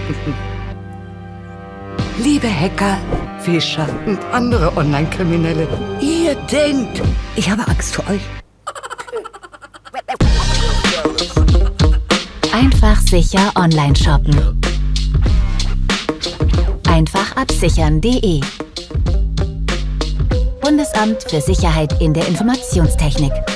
Liebe Hacker, Fischer und andere Online-Kriminelle, ihr denkt, ich habe Angst vor euch. Einfach sicher online shoppen. Einfachabsichern.de Bundesamt für Sicherheit in der Informationstechnik.